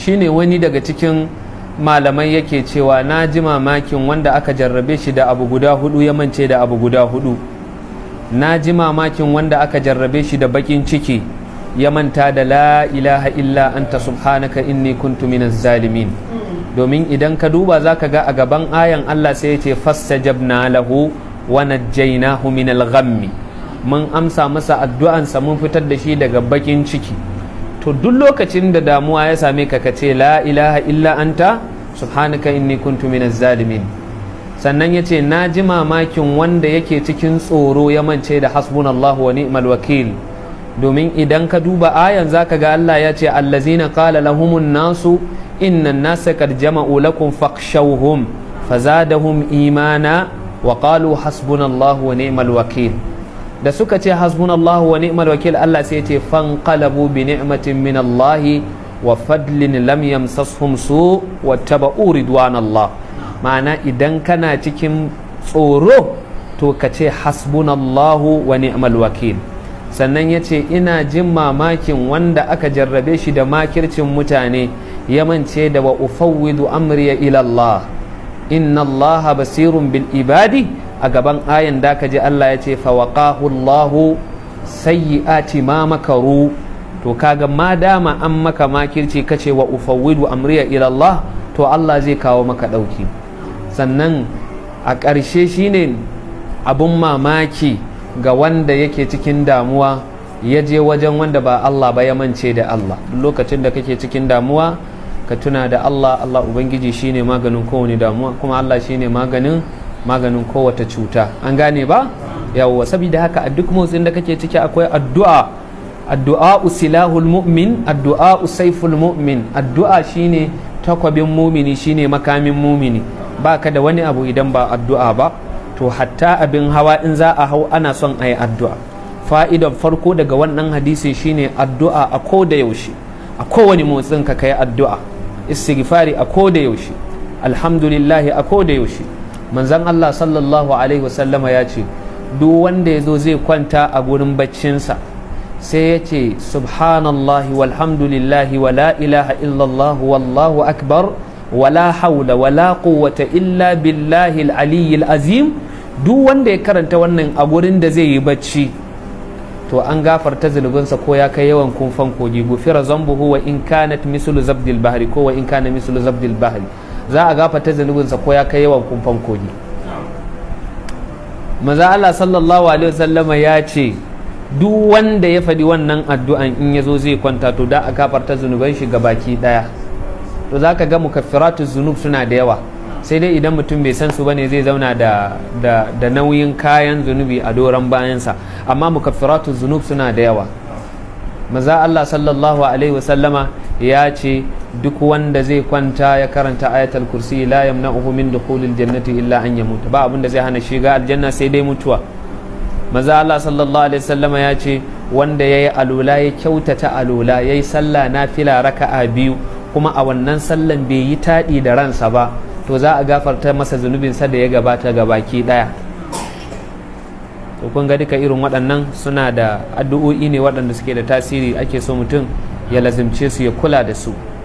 shine wani daga cikin malamai yake cewa na ji mamakin wanda aka jarrabe shi da abu guda hudu ya mance da abu guda hudu. Na ji mamakin wanda aka jarrabe shi da bakin ciki ya manta da la ilaha illa anta subhanaka inni kuntu minaz zalimin. Domin idan ka duba zaka ga a gaban ayan Allah sai ya ce fastajabna lahu wa najjaynahu minal ghammi, mun amsa masa addu'ansa mun fitar da shi daga bakin ciki. To duk lokacin da damuwa ya same ka ce la ilaha illa anta subhanaka inni kuntu minaz zalimin. Sannan yace na ji mamakin wanda yake cikin tsoro ya mance da hasbunallahu wa ni'mal wakil. Domin idan ka duba ayan zaka ga Allah ya ce allazina qala lahumun nasu innan nasa qad jama'u lakum fakhshawhum fazadahum imana wa qalu hasbunallahu wa ni'mal wakil. Da suka ce hasbunallahu wa ni'mal wakil, Allah sai ya ce fanqalabu bi ni'matin min Allah wa fadlin lam yamsashum su wattaba'u ridwanallah. Ma'ana idan kana cikin tsoro to ka ce hasbunallahu wa ni'mal wakil. Sannan ya ce ina jin mamakin wanda aka jarrabe shi da makircin mutane ya mance da wa ufawwidu amriya ila Allah inna Allah basirun bil ibadi. A gaban ayan da ka ji Allah ya ce fawaqahu Allahu sayyi'ati ma makaru. To kaga ma dama an maka makirci kace wa ufawwidu amriya ila Allah, to Allah zai kawo maka dauki. Sannan a ƙarshe shine abun mamaki ga wanda yake cikin damuwa ya je wajen wanda ba Allah ba ya mance da Allah. Lokacin da kake cikin damuwa ka tuna da Allah. Allah ubangiji shine maganin kowane damuwa, kuma Allah shine maganin kowace cuta. An gane ba? Yawwa, saboda haka a duk motsin da kake ciki akwai addu'a silahul mu'min, addu'a saiful mu'min. Addu'a shine takwabin mumini, shine makamin mumini. Baka da wani abu idan ba addu'a ba. To hatta abin hawa in za a hau ana son a yi addu'a. Fa'idan farko daga wannan hadisi shine addu'a a koda yaushe, a kowane motsin ka kai addu'a, istighfari a koda yaushe, alhamdulillahi a koda yaushe. Manzon Allah sallallahu alaihi wasallama ya ce duk wanda ya zo zai kwanta a gurin baccinsa sai ya ce subhanallahi walhamdulillahi wa la ilaha illallah wallahu akbar wa la hawla wa la quwwata illa billahi al-aliyyil azim. Duk wanda ya karanta wannan a gurin da zai yi bacci to an gafarta zunubinsa ko ya kai yawan kumfan kogi. Gufira zambuhu wa in kanat mislu zabdil bahri, ko wa in kana mislu zabdil bahri. Za a gafarta zunubinsa ko ya kai yawan kumfan kogi. Maza Allah sallallahu alaihi wasallama ya ce duk wanda ya faɗi wannan addu'an in ya zo zai kwanta to da a gafarta zunuban shi baki ɗaya. To za ka ga mukaffiratu zunub suna da yawa, sai dai idan mutum bai san su bane zai zauna da nauyin kayan zunubi a doron bayansa, amma mukaffiratu zunub suna da yawa. Maza Allah sallallahu alaihi wasallama ya ce duk wanda zai kwanta ya karanta ayatul kursi la yamna'uhu min dukhulil jannati illa an yamut. Ba abin da zai hana shiga aljanna sai dai mutuwa. Maza Allah sallallahu alaihi wasallama ya ce wanda yayi alula ya kyautata alula, yayi sallah nafila raka'a biyu kuma a wannan sallan bai yi taɗi da ransa ba, to za a gafarta masa zunubinsa da ya gabata gabaki ɗaya. To kun ga duka irin waɗannan suna da addu'o'i ne waɗanda suke da tasiri, ake so mutum ya lazimce su, ya kula da su.